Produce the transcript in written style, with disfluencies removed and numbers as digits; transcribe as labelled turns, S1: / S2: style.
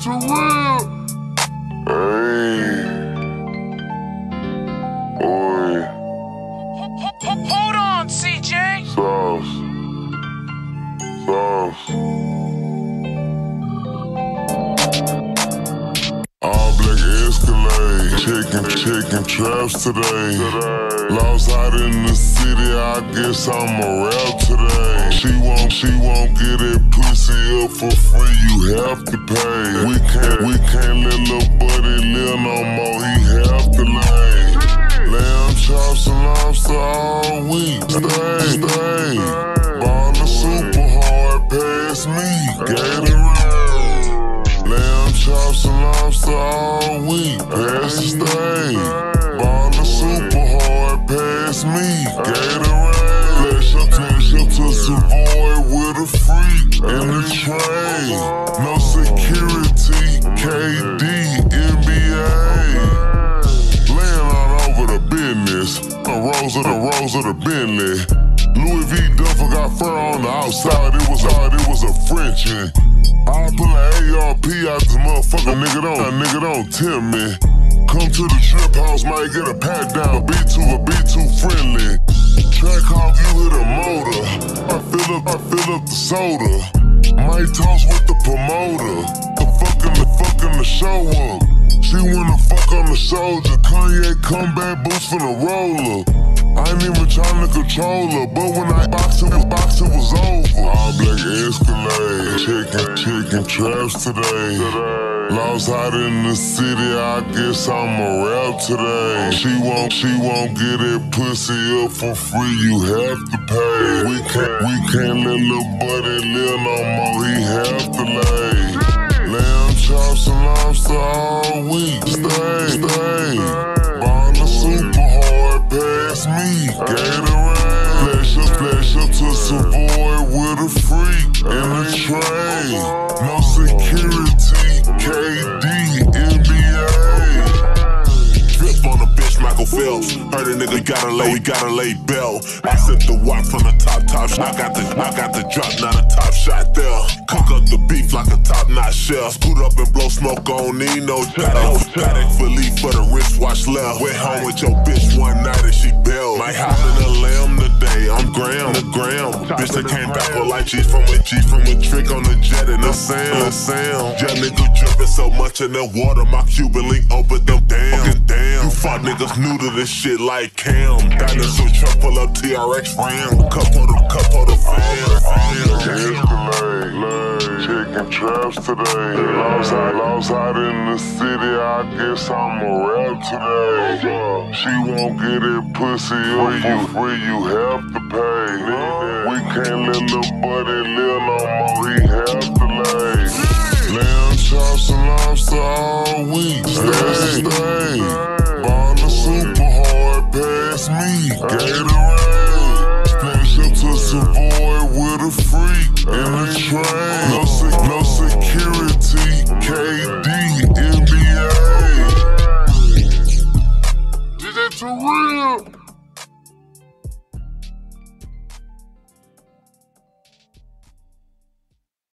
S1: too real. Hey, boy.
S2: Hold on, CJ.
S1: Sauce. All black Escalade, checking traps today. Lost out in the city, I guess I'ma rap today. She won't get that pussy up for free, you have to pay. We can't let lil' buddy live no more, he have to lay. Lamb chops and lobster all week, stay. Ballin' super hard past me, Gatorade. Lamb chops and lobster all week, pass the stay. Ballin' super hard past me, Gatorade. Flash up to Savoy with a freak in the tray. No security, KD, NBA. Laying all over the business, the rolls of the Bentley. Louis V duffel got fur on the outside, it was a Frenchie. I pull an ARP out this motherfucker, nigga don't tempt me. Come to the trip house, might get a pat down, be too friendly. Track off, you hit a motor, I fill up the soda. Might toss with the promoter, the fucking the show up. She wanna fuck on the soldier, Kanye comeback boots for the roller. I ain't even tryna control her, but when I boxing was over. All black Escalade, checking traps today. Lost out in the city, I guess I'ma rap today. She won't get that pussy up for free, you have to pay. We can't let lil' buddy live no more, he have to lay. Lamb chops and lobster all week, stay. Ballin' super hard past me, Gatorade. Flash up to Savoy with a freak in the tray. No security, KD, NBA.
S3: Drip on a bitch, Michael Phelps. Heard a nigga, we gotta lay bell. I sip the walk from the top. I got the drop, not a top shot there. Cook up the beef like a top-notch chef. Scoot up and blow smoke on Nino. Paddock for leaf for the wristwatch left. Went home with your bitch one night and she bailed. Might hop in a lamb today, I'm gram. Bitch that came back with like G from a trick on the jet and the sound. Jet nigga dripping so much in the water, my Cuban link open them damn. You fuck niggas new to this shit like Cam. Dinosaur truck pull up TRX Ram. Cup of the fan.
S1: Checking traps today. Lost out in the city, I guess I'ma rap today. She won't get that pussy up for free, you have to pay. We can't let lil' buddy live no more, he have to lay. Lamb chops and lobster all week, stay. Ballin' super hard past me, Gatorade. Flash up to Savoy with a freak in the train.